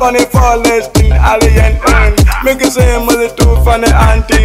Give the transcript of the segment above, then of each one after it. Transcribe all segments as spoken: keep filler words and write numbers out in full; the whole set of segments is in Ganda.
on the forest in alien end. Make you say mother too funny auntie.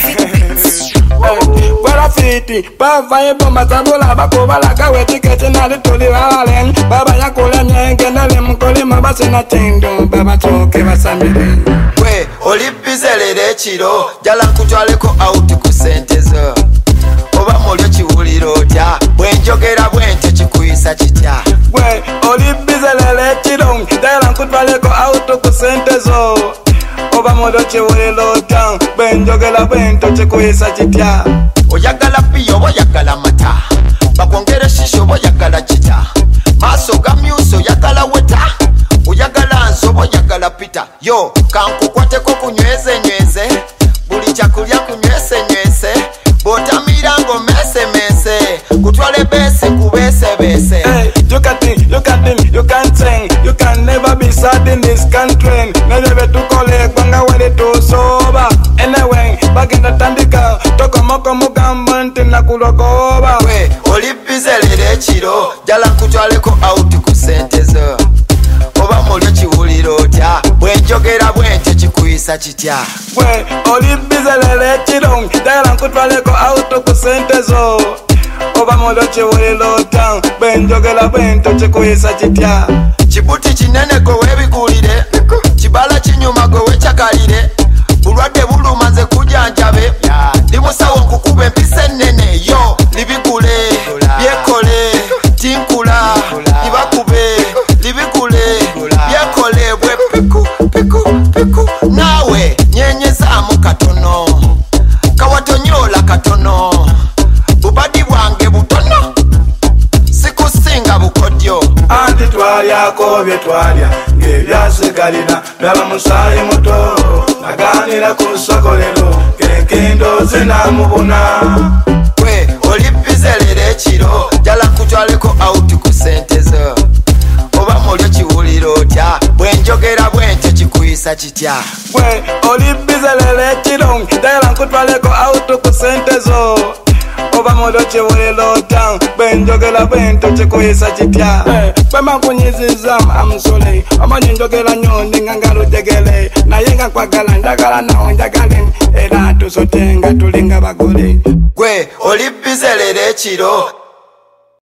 Parafiti, pavaye bomba tabula bakoba la kawe tiketi na lituli walen. Baba yakula nyenge na lemkole mabase na tendo. Baba toke basamire. We, olipizelere chiro, jala kutwaleko out kusentezo. Oba mulyo chiwuliro tya, bwenjogera bwente chikuyisa chitya. We, olipizelere chiro, jala kutwaleko out kusentezo. Oba mulyo chiwuliro tya, bwenjogera bwente chikuyisa chitya. Oyagala piyo oyagala mata, bakwongere shisho oyagala chita. Maso gamyuso oyagala weta, oyagala nsobo oyagala pita. Yo, kankukwateko kunyweze nyweze, buli chakulya kunywese nywese. Bota mirango mese mese, kutwale bese kubese bese. Hey, you can think, you can think, you can sing, you can never be sad in this country. Never to collect banga when it to sober. Anyway, back in the tandika, toko moko mugambanti na kulokoba. We, olipizelere chiro, jala kutwaleko out kusentezo. Oba mulyo chiwuliro tya, bwenjogera bwente chikuyisa chitya. We, olipizelere chiro, jala kutwaleko out kusentezo. Oba mulyo chiwuliro tya, bwenjogera bwente chikuyisa chitya. Chibuti chinene go webigulire, chibala chinyuma go wechakalire. Bulwadde bulumaze kujanjabe, ndi musawo nkukube mpise nene. Yo, libigule, byekole, tinkula, libakube, libigule, byekole, bwe piku, piku, piku. Nawe, nyenyezaamu katono, kawatonyola katono, bubadi bwange butono, sikusinga bukodyo. Anti twalyako bye twalya, ng'ebyasigalira byaba musaayi muto. Naganira ku sokolero, kenkendo zinamubuna. We, olipizelere chiro, jala kutwaleko out kusentezo. Oba mulyo chiwuliro tya, bwenjogera bwente chikuyisa chitya. We, olipizelere chiro, jala kutwaleko out kusentezo. Oba mulyo chiwuliro tya, bwenjogera bwente chikuyisa chitya. Bwema kunyiziza amusole, amanyi njogera nyo ninga ngalujegele. Naye nga kwagala njagala nawe njagale, era tusotenga tulinga bagole. Gwe, olipizelere chiro,